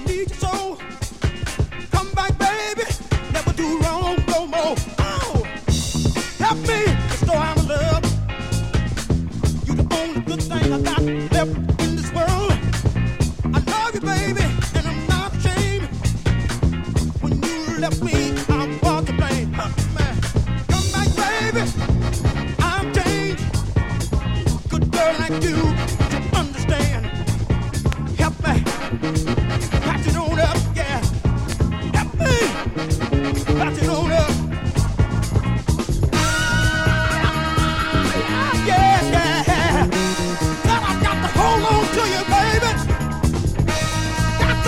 need you so. Come back, baby. Never do wrong no more. Oh, help me restore our love. You're the only good thing I got left in this world. I love you, baby, and I'm not ashamed. When you left me, I was to blame. Man. Come back, baby. I'm changed. Good girl like you to understand. Help me. Patch it on up, yeah. Help me. Patch it on up. Yeah, yeah. Now I got to hold on to you, baby. Got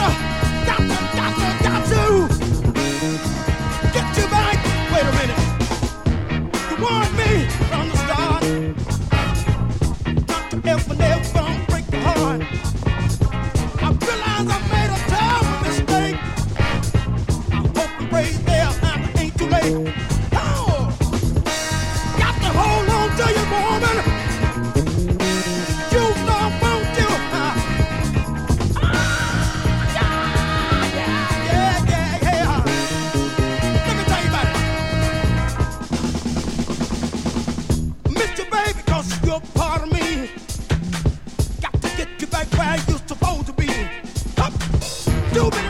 to get you back. Wait a minute. You warned me from the start. Not to ever break your heart. I realize I made a terrible mistake. I hope and pray there and ain't too late. Oh, got to hold on to you, woman. You know, won't you? Yeah. Let me tell you about it. Miss you, baby, 'cause you're part of me. Got to get you back where you're supposed to be. Up, do me